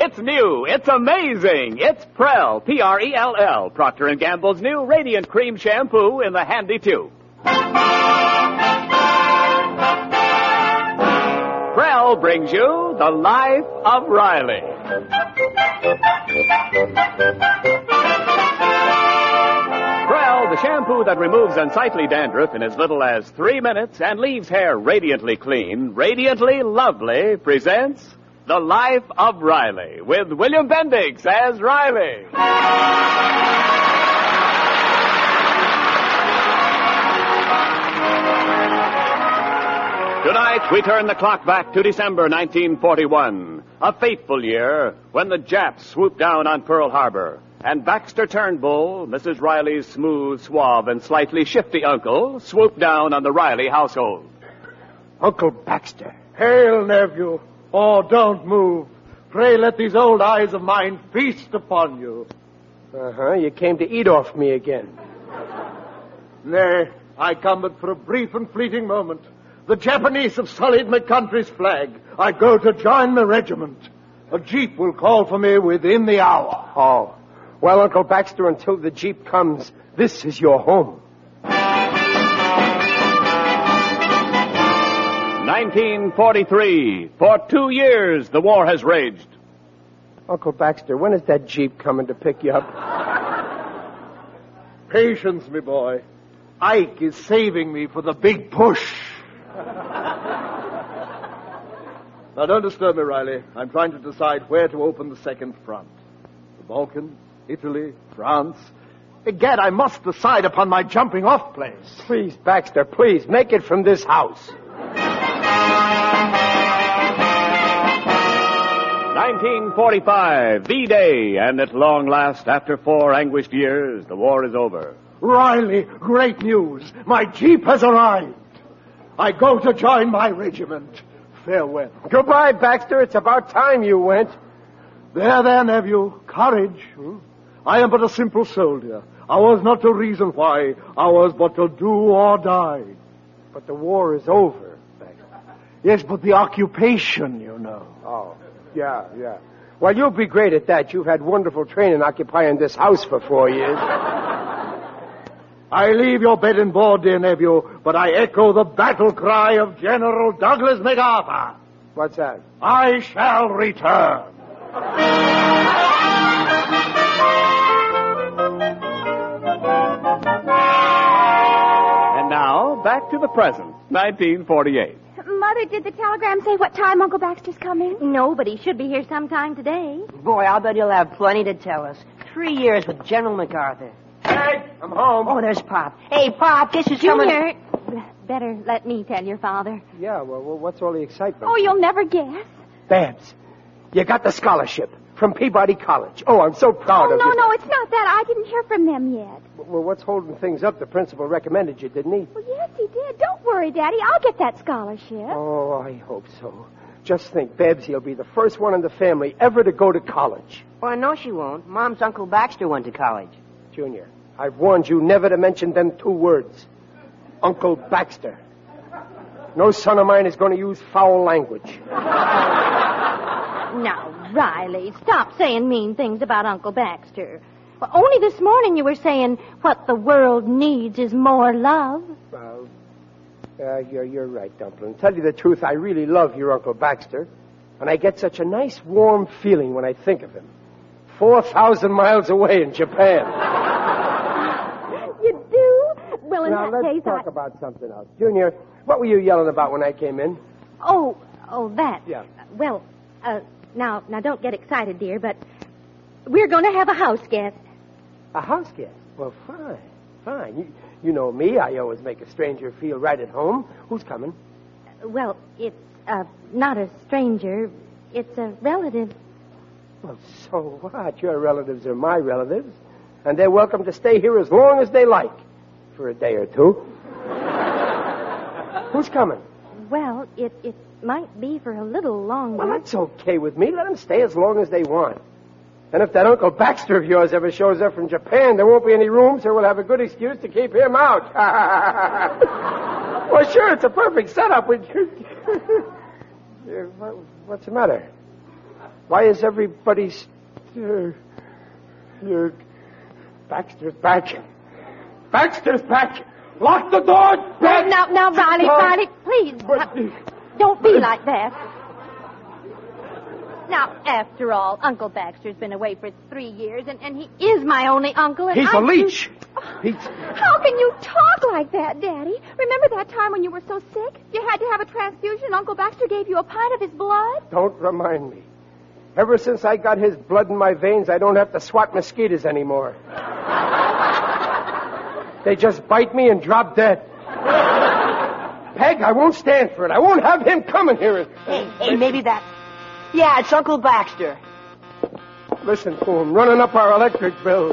It's new. It's amazing. It's Prell, P-R-E-L-L, Procter & Gamble's new Radiant Cream Shampoo in the handy tube. Prell brings you The Life of Riley. Prell, the shampoo that removes unsightly dandruff in as little as 3 minutes and leaves hair radiantly clean, radiantly lovely, presents The Life of Riley with William Bendix as Riley. Tonight, we turn the clock back to December 1941, a fateful year when the Japs swooped down on Pearl Harbor. And Baxter Turnbull, Mrs. Riley's smooth, suave, and slightly shifty uncle, swooped down on the Riley household. Uncle Baxter. Hail, nephew. Oh, don't move. Pray let these old eyes of mine feast upon you. You came to eat off me again. Nay, I come but for a brief and fleeting moment. The Japanese have sullied my country's flag. I go to join my regiment. A jeep will call for me within the hour. Oh. Well, Uncle Baxter, until the jeep comes, this is your home. 1943. For 2 years, the war has raged. Uncle Baxter, when is that jeep coming to pick you up? Patience, me boy. Ike is saving me for the big push. Now, don't disturb me, Riley. I'm trying to decide where to open the second front. The Balkans, Italy, France. Egad, I must decide upon my jumping-off place. Please, Baxter, please, make it from this house. 1945, D-Day, and at long last, after 4 anguished years, the war is over. Riley, great news. My jeep has arrived. I go to join my regiment. Farewell. Goodbye, Baxter. It's about time you went. There, nephew. Courage. I am but a simple soldier. Ours not to reason why. Ours but to do or die. But the war is over, Baxter. Yes, but the occupation, you know. Oh, yeah. Well, you'll be great at that. You've had wonderful training occupying this house for 4 years. I leave your bed and board, dear nephew, but I echo the battle cry of General Douglas MacArthur. What's that? I shall return. And now, back to the present, 1948. Mother, did the telegram say what time Uncle Baxter's coming? No, but he should be here sometime today. Boy, I'll bet he'll have plenty to tell us. 3 years with General MacArthur. Hey, I'm home. Oh, there's Pop. Hey, Pop, this is Junior, better let me tell your father. Yeah, well, what's all the excitement? Oh, you'll never guess. Babs, you got the scholarship from Peabody College. Oh, I'm so proud of you. No, it's not that. I didn't hear from them yet. Well, what's holding things up? The principal recommended you, didn't he? Well, yes, he did. Don't worry, Daddy. I'll get that scholarship. Oh, I hope so. Just think, Babs, he'll be the first one in the family ever to go to college. Well, I know she won't. Mom's Uncle Baxter went to college. Junior, I've warned you never to mention them 2 words. Uncle Baxter. No son of mine is going to use foul language. Now, Riley, stop saying mean things about Uncle Baxter. Well, only this morning you were saying what the world needs is more love. Well, you're right, Dumplin'. Tell you the truth, I really love your Uncle Baxter. And I get such a nice, warm feeling when I think of him. 4,000 miles away in Japan. You do? Well, in Now, that let's case, talk about something else. Junior, what were you yelling about when I came in? Oh, that. Yeah. Well, now don't get excited, dear, but we're going to have a house guest. A house guest? Well, fine. You know me. I always make a stranger feel right at home. Who's coming? Well, it's not a stranger. It's a relative. Well, so what? Your relatives are my relatives. And they're welcome to stay here as long as they like. For a day or 2. Who's coming? Well, it might be for a little longer. Well, that's okay with me. Let them stay as long as they want. And if that Uncle Baxter of yours ever shows up from Japan, there won't be any room, so we'll have a good excuse to keep him out. Well, sure, it's a perfect setup. What's the matter? Why is everybody... Baxter's back. Baxter's back. Lock the door. Back. Now, Riley, please. Don't be like that. Now, after all, Uncle Baxter's been away for 3 years, and he is my only uncle. And He's a leech. How can you talk like that, Daddy? Remember that time when you were so sick? You had to have a transfusion, and Uncle Baxter gave you a pint of his blood? Don't remind me. Ever since I got his blood in my veins, I don't have to swat mosquitoes anymore. They just bite me and drop dead. Peg, I won't stand for it. I won't have him coming here. Hey, maybe that... Yeah, it's Uncle Baxter. Listen to him, running up our electric bill.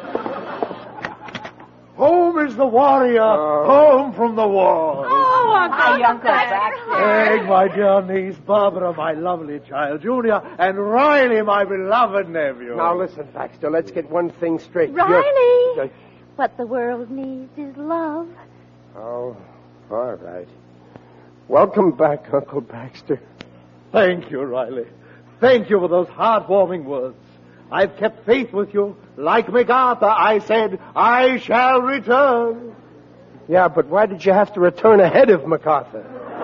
Home is the warrior, home from the war. Oh, Uncle Baxter. Peg, my dear niece, Barbara, my lovely child, Junior, and Riley, my beloved nephew. Now listen, Baxter, let's get one thing straight. Riley! What the world needs is love. Oh, all right. Welcome back, Uncle Baxter. Thank you, Riley. Thank you for those heartwarming words. I've kept faith with you. Like MacArthur, I said, I shall return. Yeah, but why did you have to return ahead of MacArthur?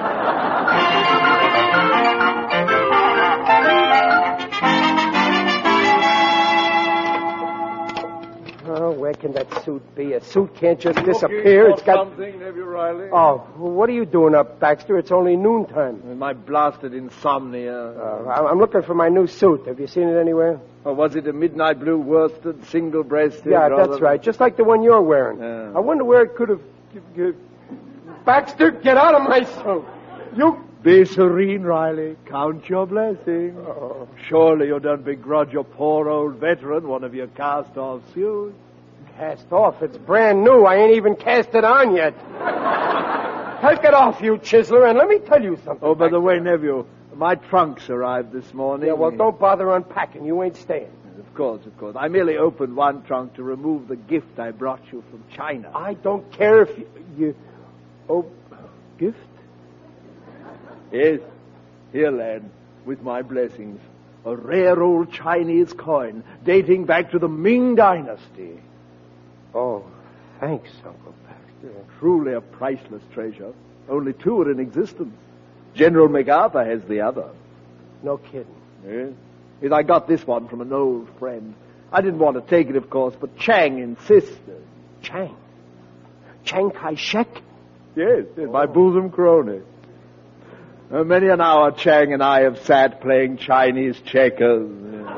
Oh, where can that suit be? A suit can't just disappear. It's got... something, Nephew Riley? Oh, what are you doing up, Baxter? It's only noontime. My blasted insomnia. I'm looking for my new suit. Have you seen it anywhere? Or was it a midnight blue worsted, single-breasted? Yeah, that's right. Just like the one you're wearing. Yeah. I wonder where it could have... Baxter, get out of my suit. You... Be serene, Riley. Count your blessings. Oh. Surely you don't begrudge your poor old veteran one of your cast-off suits. Cast off? It's brand new. I ain't even cast it on yet. Take it off, you chiseler, and let me tell you something. Oh, by the way, nephew, my trunks arrived this morning. Yeah, well, don't bother unpacking. You ain't staying. Of course. I merely opened one trunk to remove the gift I brought you from China. I don't care if you... Oh, gift? Yes. Here, lad, with my blessings. A rare old Chinese coin dating back to the Ming Dynasty. Oh, thanks, Uncle Baxter. Truly a priceless treasure. Only 2 are in existence. General MacArthur has the other. No kidding. Yes. Yes, I got this one from an old friend. I didn't want to take it, of course, but Chang insisted. Chang? Chiang Kai-shek? Yes, my bosom crony. Many an hour Chang and I have sat playing Chinese checkers.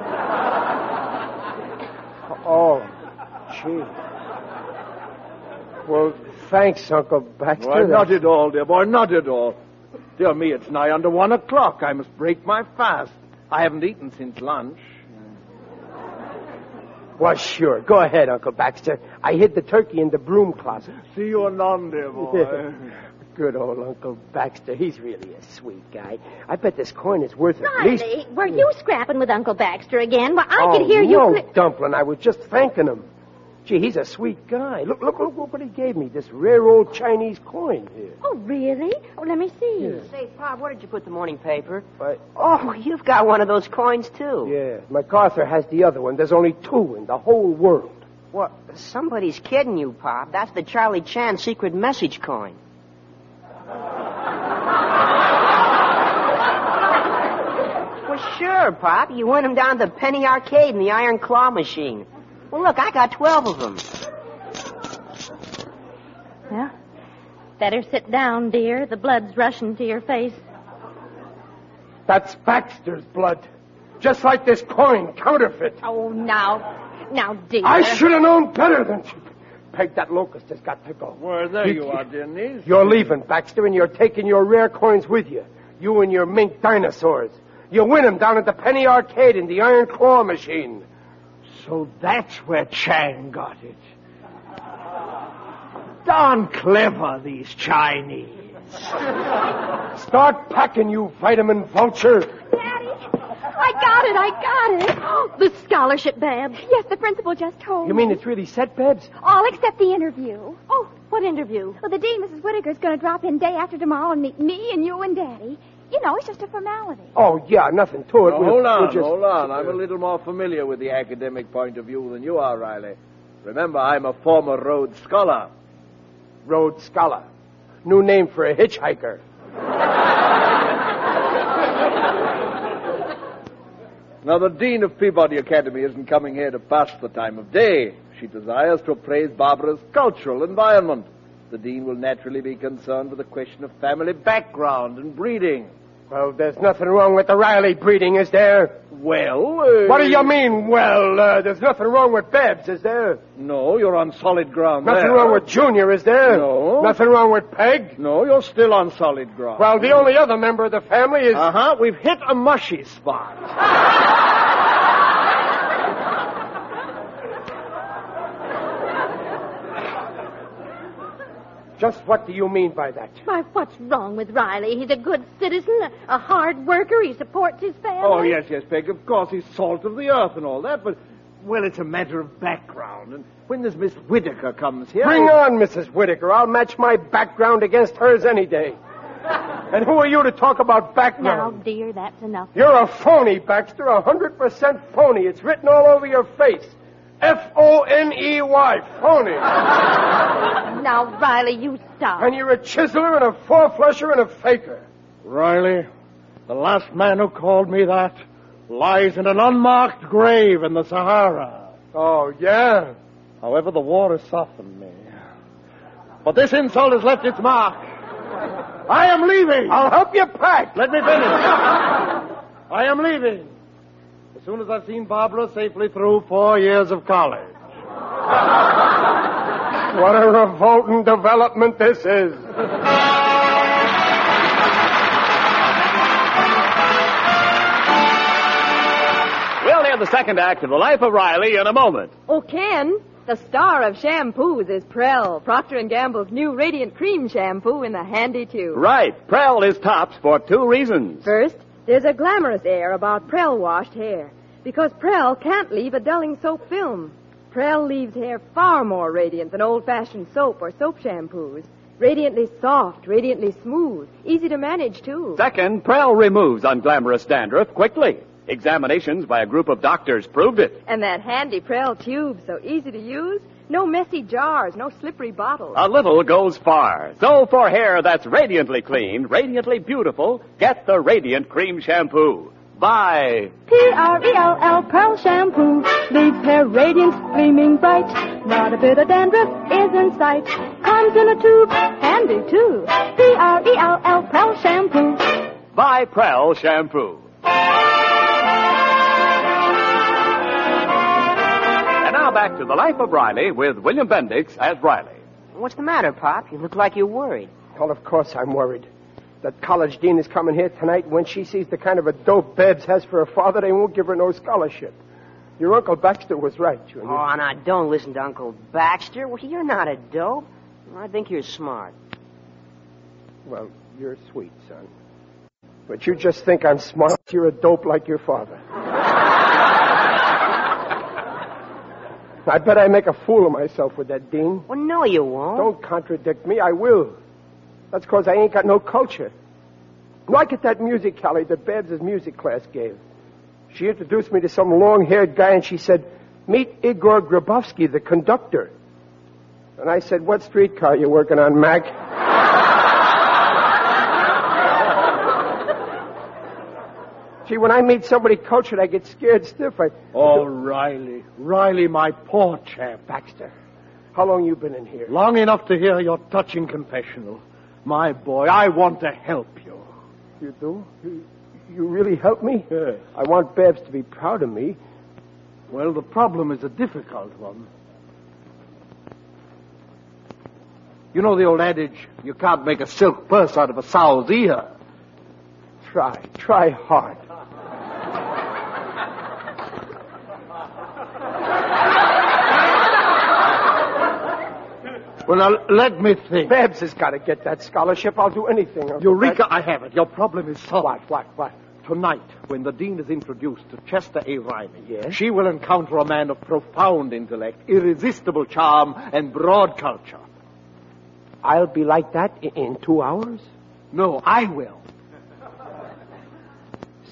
Oh, gee. Well, thanks, Uncle Baxter. Why, not at all, dear boy, not at all. Dear me, it's nigh under 1 o'clock. I must break my fast. I haven't eaten since lunch. Well, sure. Go ahead, Uncle Baxter. I hid the turkey in the broom closet. See you anon, dear boy. Good old Uncle Baxter. He's really a sweet guy. I bet this coin is worth at least... Riley, were you scrapping with Uncle Baxter again? Well, I could hear you... No, Dumplin'. I was just thanking him. Gee, he's a sweet guy. Look what he gave me. This rare old Chinese coin here. Oh, really? Oh, let me see. Yeah. Say, Pop, where did you put the morning paper? But, Oh, you've got one of those coins, too. yeah, MacArthur has the other one. There's only 2 in the whole world. What? Somebody's kidding you, Pop. That's the Charlie Chan secret message coin. Well, sure, Pop. You win them down at the Penny Arcade in the Iron Claw machine. Well, look, I got 12 of them. Well, better sit down, dear. The blood's rushing to your face. That's Baxter's blood. Just like this coin, counterfeit. Oh, now, dear. I should have known better than to... Peg, that locust has got to go. Well, there you are, dear niece. You're leaving, Baxter, and you're taking your rare coins with you. You and your mink dinosaurs. You win them down at the Penny Arcade in the Iron Claw machine. So that's where Chang got it. Darn clever, these Chinese. Start packing, you vitamin vulture. Daddy, I got it. Oh, the scholarship, Babs. Yes, the principal just told You me. mean it's really set, Babs? All except the interview. Oh, what interview? Well, the dean, Mrs. Whittaker's going to drop in day after tomorrow and meet me and you and Daddy. You know, it's just a formality. Oh, yeah, nothing to it. Now, hold on. I'm a little more familiar with the academic point of view than you are, Riley. Remember, I'm a former Rhodes Scholar. Rhodes Scholar. New name for a hitchhiker. Now, the Dean of Peabody Academy isn't coming here to pass the time of day. She desires to appraise Barbara's cultural environment. The Dean will naturally be concerned with the question of family background and breeding. Well, there's nothing wrong with the Riley breeding, is there? Well, What do you mean, well? There's nothing wrong with Babs, is there? No, you're on solid ground Nothing there. wrong with Junior, is there? No. Nothing wrong with Peg? No, you're still on solid ground. Well, the only other member of the family is... We've hit a mushy spot. Just what do you mean by that? Why, what's wrong with Riley? He's a good citizen, a hard worker. He supports his family. Oh, yes, Peg. Of course, he's salt of the earth and all that, but, well, it's a matter of background. And when this Miss Whittaker comes here... Bring on, Mrs. Whittaker. I'll match my background against hers any day. And who are you to talk about Now, background? dear, that's enough. You're a phony, Baxter. 100% phony. It's written all over your face. Phoney. Phony. Now, Riley, you stop. And you're a chiseler and a four-flusher and a faker. Riley, the last man who called me that lies in an unmarked grave in the Sahara. Oh, yeah? However, the war has softened me. But this insult has left its mark. I am leaving. I'll help you pack. Let me finish. I am leaving. As soon as I've seen Barbara safely through 4 years of college. What a revolting development this is. We'll hear the second act of The Life of Riley in a moment. Oh, Ken, the star of shampoos is Prell, Procter & Gamble's new Radiant Cream Shampoo in the handy tube. Right. Prell is tops for two reasons. First, there's a glamorous air about Prell washed hair, because Prell can't leave a dulling soap film. Prell leaves hair far more radiant than old-fashioned soap or soap shampoos. Radiantly soft, radiantly smooth, easy to manage, too. Second, Prell removes unglamorous dandruff quickly. Examinations by a group of doctors proved it. And that handy Prell tube, so easy to use. No messy jars, no slippery bottles. A little goes far. So for hair that's radiantly clean, radiantly beautiful, get the Radiant Cream Shampoo. By P-R-E-L-L, Prell Shampoo. Leaves hair radiant, gleaming bright. Not a bit of dandruff is in sight. Comes in a tube, handy too. P-R-E-L-L, Prell Shampoo. By Prell Shampoo. And now back to The Life of Riley with William Bendix as Riley. What's the matter, Pop? You look like you're worried. Well, of course I'm worried. That college dean is coming here tonight. When she sees the kind of a dope Babs has for her father, they won't give her no scholarship. Your Uncle Baxter was right, Junior. Oh, now, don't listen to Uncle Baxter. Well, you're not a dope. I think you're smart. Well, you're sweet, son. But you just think I'm smart. You're a dope like your father. I bet I make a fool of myself with that dean. Well, no, you won't. Don't contradict me. I will. That's because I ain't got no culture. Like at that music alley that Babs' music class gave. She introduced me to some long-haired guy, and she said, "Meet Igor Grabowski, the conductor." And I said, "What streetcar you working on, Mac?" Gee, when I meet somebody cultured, I get scared stiff. Oh, Riley. Riley, my poor chap. Baxter, how long you been in here? Long enough to hear your touching confessional. My boy, I want to help you. You do? You really help me? Yes. I want Babs to be proud of me. Well, the problem is a difficult one. You know the old adage, you can't make a silk purse out of a sow's ear. Try hard. Well, now, let me think. Babs has got to get that scholarship. I'll do anything. Uncle Eureka, Baxter. I have it. Your problem is solved. What? Tonight, when the dean is introduced to Chester A. Riley, Yes? she will encounter a man of profound intellect, irresistible charm, and broad culture. I'll be like that in 2 hours? No, I will.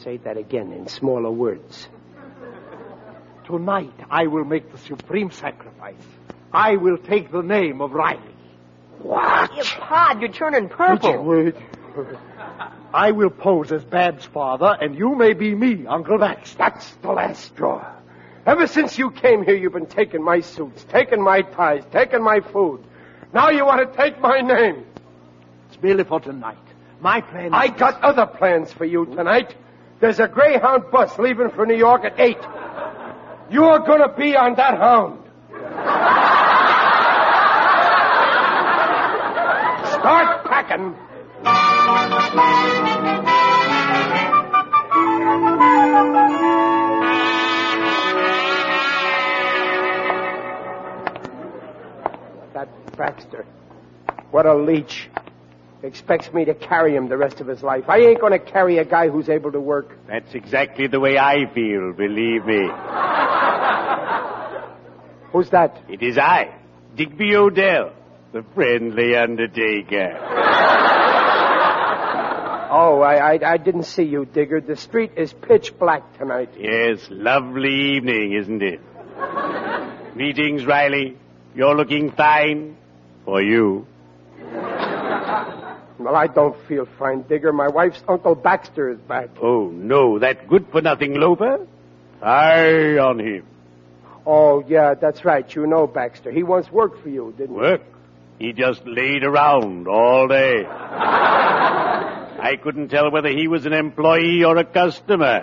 Say that again in smaller words. Tonight, I will make the supreme sacrifice. I will take the name of Riley. What? Pod, you're turning purple. Wait. I will pose as Bab's father, and you may be me, Uncle Baxter. That's the last straw. Ever since you came here, you've been taking my suits, taking my ties, taking my food. Now you want to take my name. It's merely for tonight. My plan is... I got other plans for you tonight. There's a Greyhound bus leaving for New York at 8. You're going to be on that hound. Start packing. That Baxter, what a leech. Expects me to carry him the rest of his life. I ain't going to carry a guy who's able to work. That's exactly the way I feel, believe me. Who's that? It is I, Digby Odell, the friendly undertaker. Oh, I didn't see you, Digger. The street is pitch black tonight. Yes, lovely evening, isn't it? Greetings, Riley. You're looking fine. For you. Well, I don't feel fine, Digger. My wife's Uncle Baxter is back. Oh, no, that good-for-nothing loafer? Eye on him. Oh, yeah, that's right. You know Baxter. He once worked for you, didn't he? Work? He just laid around all day. I couldn't tell whether he was an employee or a customer.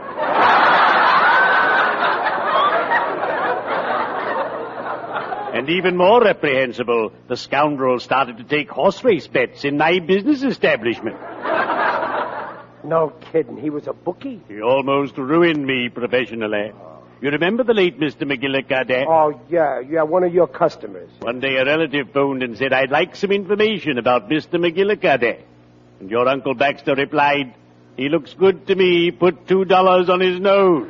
And even more reprehensible, the scoundrel started to take horse race bets in my business establishment. No kidding. He was a bookie? He almost ruined me professionally. You remember the late Mr. McGillicuddy? Oh, yeah, one of your customers. One day a relative phoned and said, I'd like some information about Mr. McGillicuddy. And your Uncle Baxter replied, he looks good to me. Put $2 on his nose.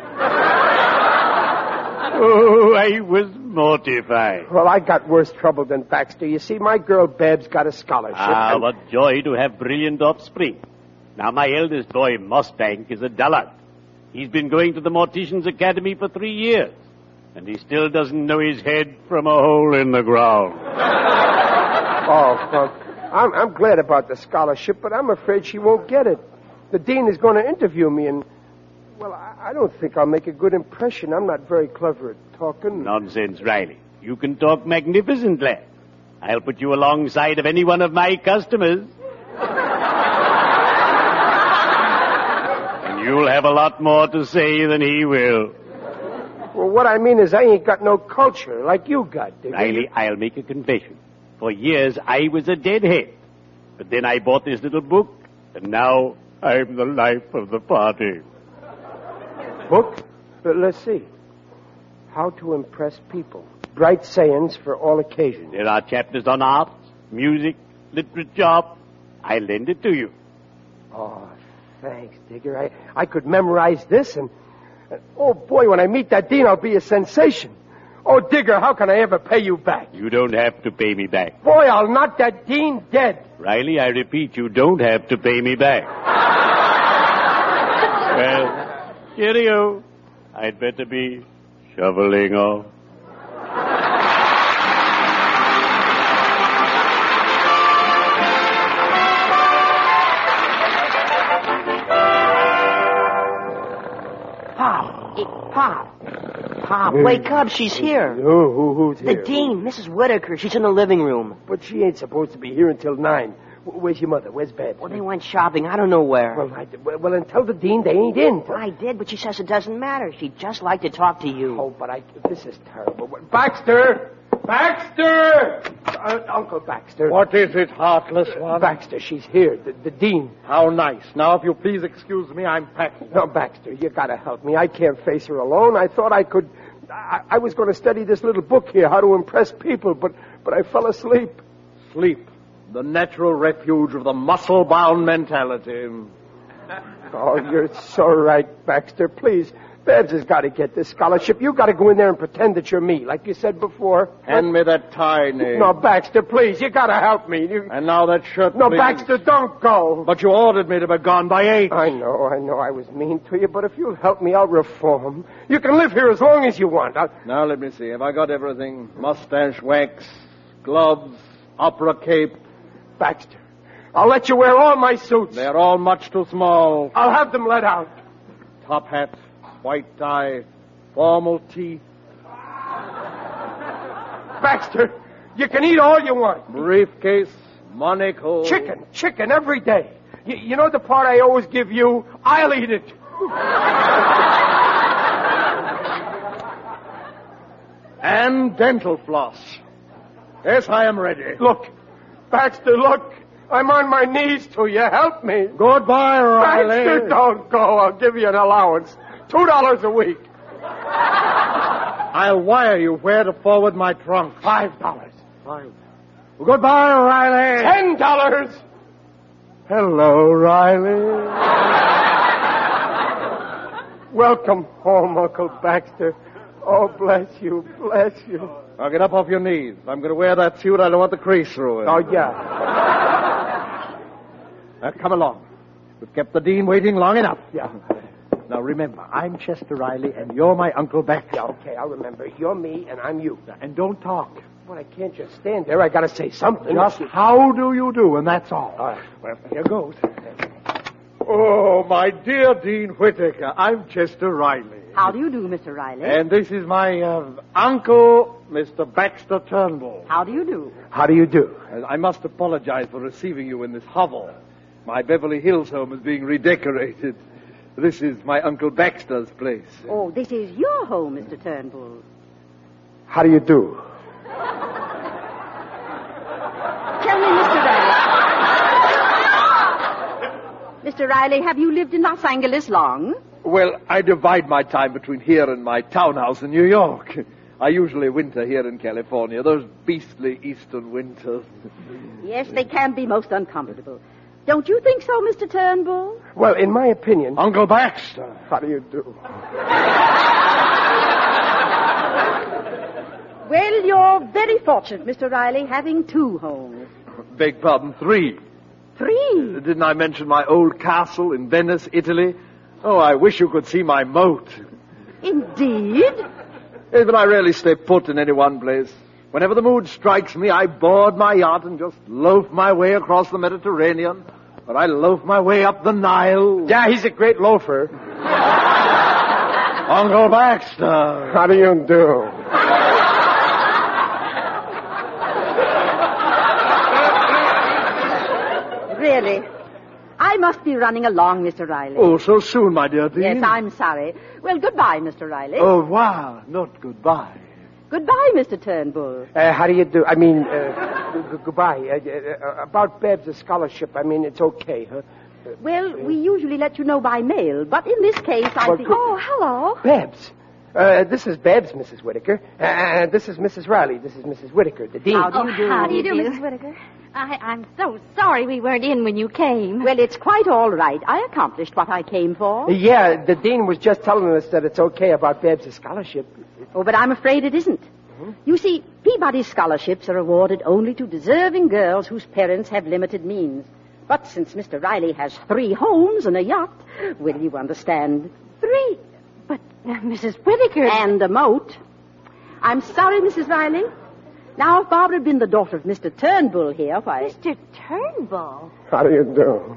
Oh, I was mortified. Well, I got worse trouble than Baxter. You see, my girl Babs got a scholarship. What joy to have brilliant offspring. Now, my eldest boy, Mossbank, is a dullard. He's been going to the Mortician's Academy for 3 years, and he still doesn't know his head from a hole in the ground. Oh, well, I'm glad about the scholarship, but I'm afraid she won't get it. The dean is going to interview me, and, well, I don't think I'll make a good impression. I'm not very clever at talking. Nonsense, Riley. You can talk magnificently. I'll put you alongside of any one of my customers. And you'll have a lot more to say than he will. Well, what I mean is I ain't got no culture like you got, Digby. Riley, I'll make a confession. For years, I was a deadhead. But then I bought this little book, and now I'm the life of the party. Book? Let's see. How to Impress People. Bright sayings for all occasions. There are chapters on art, music, literature. I'll lend it to you. Oh, thanks, Digger. I could memorize this and oh, boy, when I meet that dean, I'll be a sensation. Oh, Digger, how can I ever pay you back? You don't have to pay me back. Boy, I'll knock that dean dead. Riley, I repeat, you don't have to pay me back. Well, cheerio. I'd better be shoveling off. Pop, wake up. She's here. Who's here? The dean, Mrs. Whitaker. She's in the living room. But she ain't supposed to be here until 9. Where's your mother? Where's Babs? Well, they went shopping. I don't know where. Well, then tell the dean they ain't in. I did, but she says it doesn't matter. She'd just like to talk to you. Oh, but this is terrible. Baxter! Baxter! Uncle Baxter. What is it, heartless one? Baxter, she's here, the dean. How nice. Now, if you please excuse me, I'm packing. No, Baxter, you gotta help me. I can't face her alone. I thought I could... I was going to study this little book here, How to Impress People, but I fell asleep. Sleep. The natural refuge of the muscle-bound mentality. Oh, you're so right, Baxter. Please, Babs has got to get this scholarship. You got to go in there and pretend that you're me, like you said before. Hand me that tie, Nate. No, Baxter, please. You got to help me. And now that shirt, No, please. Baxter, don't go. But you ordered me to be gone by 8. I know I was mean to you, but if you'll help me, I'll reform. You can live here as long as you want. Now, let me see. Have I got everything? Mustache wax, gloves, opera cape. Baxter, I'll let you wear all my suits. They're all much too small. I'll have them let out. Top hat, white tie, formal teeth. Baxter, you can eat all you want. Briefcase, monocle. Chicken every day. You know the part I always give you? I'll eat it. And dental floss. Yes, I am ready. Look, Baxter, look. I'm on my knees to you. Help me. Goodbye, Riley. Baxter, don't go. I'll give you an allowance. $2 a week. I'll wire you where to forward my trunk. $5. Well, goodbye, Riley. $10. Hello, Riley. Welcome home, Uncle Baxter. Oh, bless you, bless you. Now get up off your knees. I'm going to wear that suit. I don't want the crease through it. Oh, yeah. Now, come along. We've kept the dean waiting long enough. Yeah. Now, remember, I'm Chester Riley, and you're my Uncle Baxter. Yeah, okay, I'll remember. You're me, and I'm you. And don't talk. Well, I can't just stand there. I got to say something. Just how do you do, and that's all. All right. Well, here goes. Oh, my dear Dean Whittaker, I'm Chester Riley. How do you do, Mr. Riley? And this is my uncle, Mr. Baxter Turnbull. How do you do? How do you do? I must apologize for receiving you in this hovel. My Beverly Hills home is being redecorated. This is my Uncle Baxter's place. Oh, this is your home, Mr. Turnbull. How do you do? Tell me, Mr. Riley. Mr. Riley, have you lived in Los Angeles long? Well, I divide my time between here and my townhouse in New York. I usually winter here in California, those beastly eastern winters. Yes, they can be most uncomfortable. Don't you think so, Mr. Turnbull? Well, in my opinion... Uncle Baxter. How do you do? Well, you're very fortunate, Mr. Riley, having 2 homes. Beg pardon, 3. 3? Didn't I mention my old castle in Venice, Italy? Oh, I wish you could see my moat. Indeed? Yes, but I rarely stay put in any one place. Whenever the mood strikes me, I board my yacht and just loaf my way across the Mediterranean. Or I loaf my way up the Nile. Yeah, he's a great loafer. Uncle Baxter. How do you do? Really? I must be running along, Mr. Riley. Oh, so soon, my dear Dean. Yes, I'm sorry. Well, goodbye, Mr. Riley. Au revoir, not goodbye. Goodbye, Mr. Turnbull. How do you do? I mean, goodbye. About Babs' scholarship, I mean, it's okay, huh? Well, we usually let you know by mail, but in this case, I think... Oh, hello. Babs. This is Babs, Mrs. Whittaker. And this is Mrs. Riley. This is Mrs. Whittaker, the dean. How do you do? How do you do, Mrs. Whittaker? I'm so sorry we weren't in when you came. Well, it's quite all right. I accomplished what I came for. Yeah, the dean was just telling us that it's okay about Babs' scholarship. Oh, but I'm afraid it isn't. You see, Peabody scholarships are awarded only to deserving girls whose parents have limited means. But since Mr. Riley has 3 homes and a yacht, will you understand? 3? But, Mrs. Whittaker... And a moat. I'm sorry, Mrs. Riley. Now, if Barbara had been the daughter of Mr. Turnbull here, why... Mr. Turnbull? How do you do?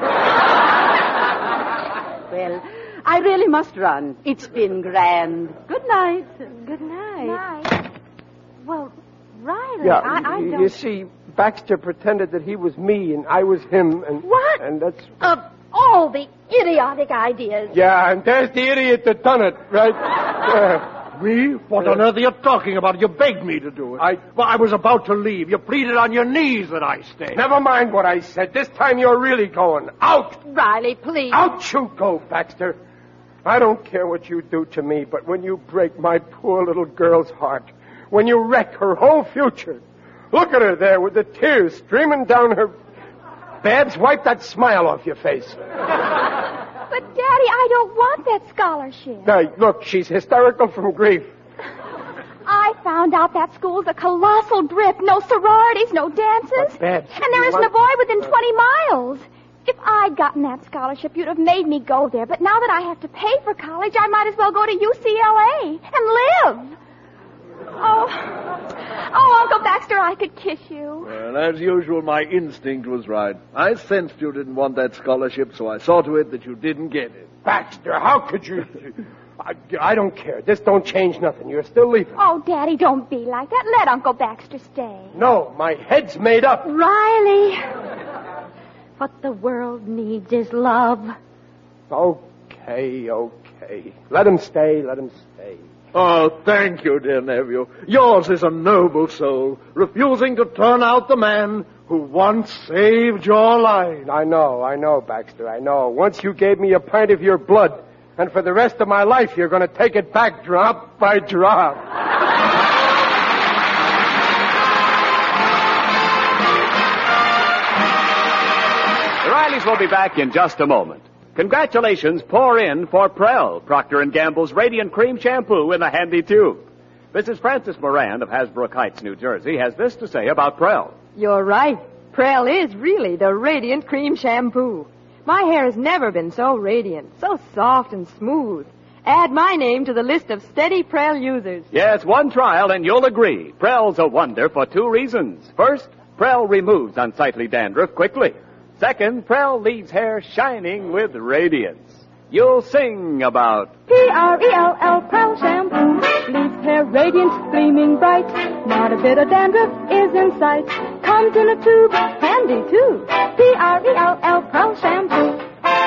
Well, I really must run. It's been grand. Good night. Good night. Night. Well, Riley, Yeah, I don't... you see, Baxter pretended that he was me and I was him, and... What? And that's... Of all the idiotic ideas. Yeah, and there's the idiot that done it, right? Me? What on earth are you talking about? You begged me to do it. I was about to leave. You pleaded on your knees that I stay. Never mind what I said. This time you're really going. Out! Riley, please. Out you go, Baxter. I don't care what you do to me, but when you break my poor little girl's heart, when you wreck her whole future, look at her there with the tears streaming down her... Babs, wipe that smile off your face. But But, Daddy, I don't want that scholarship. Now, look, she's hysterical from grief. I found out that school's a colossal drift. No sororities, no dances. But, Babs, and there isn't a boy within 20 miles. If I'd gotten that scholarship, you'd have made me go there. But now that I have to pay for college, I might as well go to UCLA and live. Oh, Uncle Baxter, I could kiss you. Well, as usual, my instinct was right. I sensed you didn't want that scholarship, so I saw to it that you didn't get it. Baxter, how could you... I don't care. This don't change nothing. You're still leaving. Oh, Daddy, don't be like that. Let Uncle Baxter stay. No, my head's made up. Riley, what the world needs is love. Okay. Let him stay. Oh, thank you, dear nephew. Yours is a noble soul, refusing to turn out the man who once saved your life. I know, Baxter, I know. Once you gave me a pint of your blood, and for the rest of my life you're going to take it back drop by drop. The Rileys will be back in just a moment. Congratulations pour in for Prell, Procter & Gamble's Radiant Cream Shampoo in a handy tube. Mrs. Frances Moran of Hasbrook Heights, New Jersey, has this to say about Prell. You're right. Prell is really the Radiant Cream Shampoo. My hair has never been so radiant, so soft and smooth. Add my name to the list of steady Prell users. Yes, one trial and you'll agree. Prell's a wonder for two reasons. First, Prell removes unsightly dandruff quickly. Second, Prell leaves hair shining with radiance. You'll sing about P-R-E-L-L, Prell Shampoo. Leaves hair radiant, gleaming bright. Not a bit of dandruff is in sight. Comes in a tube, handy too. P-R-E-L-L, Prell Shampoo.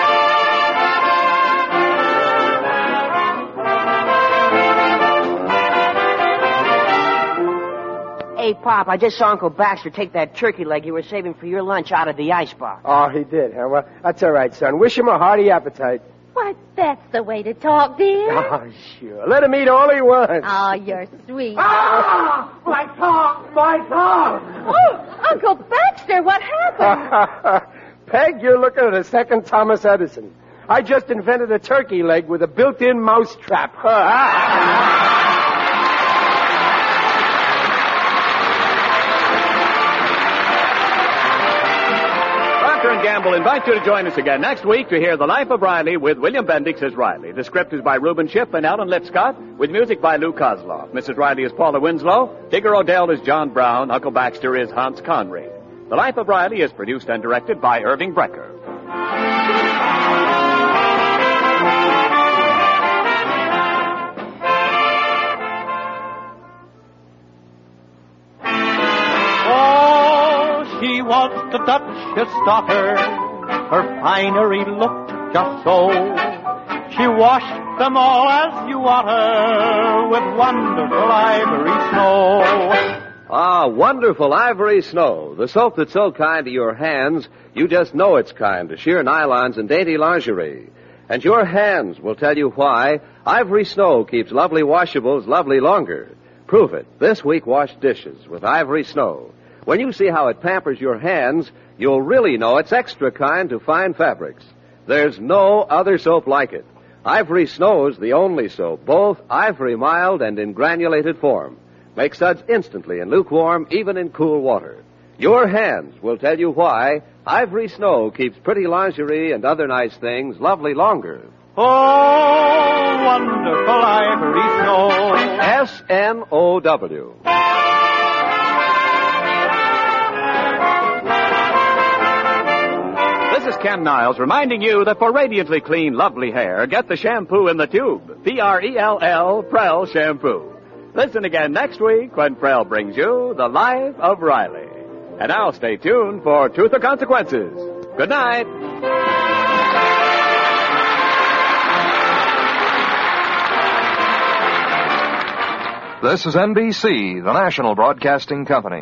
Hey, Pop, I just saw Uncle Baxter take that turkey leg you were saving for your lunch out of the icebox. Oh, he did, huh? Well, that's all right, son. Wish him a hearty appetite. Why, that's the way to talk, dear. Oh, sure. Let him eat all he wants. Oh, you're sweet. Ah! My tongue! Oh, Uncle Baxter, what happened? Peg, you're looking at a second Thomas Edison. I just invented a turkey leg with a built-in mouse trap. Procter & Gamble invites you to join us again next week to hear The Life of Riley with William Bendix as Riley. The script is by Reuben Schiff and Alan Lipscott, with music by Lou Kozloff. Mrs. Riley is Paula Winslow. Digger Odell is John Brown. Uncle Baxter is Hans Conried. The Life of Riley is produced and directed by Irving Brecker. She was the Duchess' daughter. Her finery looked just so. She washed them all as you water with wonderful ivory snow. Ah, wonderful ivory snow. The soap that's so kind to your hands, you just know it's kind to sheer nylons and dainty lingerie. And your hands will tell you why Ivory Snow keeps lovely washables lovely longer. Prove it. This week, wash dishes with Ivory Snow. When you see how it pampers your hands, you'll really know it's extra kind to fine fabrics. There's no other soap like it. Ivory Snow's the only soap, both ivory mild and in granulated form. Make suds instantly in lukewarm, even in cool water. Your hands will tell you why Ivory Snow keeps pretty lingerie and other nice things lovely longer. Oh, wonderful ivory snow. S-N-O-W. This is Ken Niles reminding you that for radiantly clean, lovely hair, get the shampoo in the tube. P-R-E-L-L, Prell Shampoo. Listen again next week when Prell brings you The Life of Riley. And now stay tuned for Truth or Consequences. Good night. This is NBC, the national broadcasting company.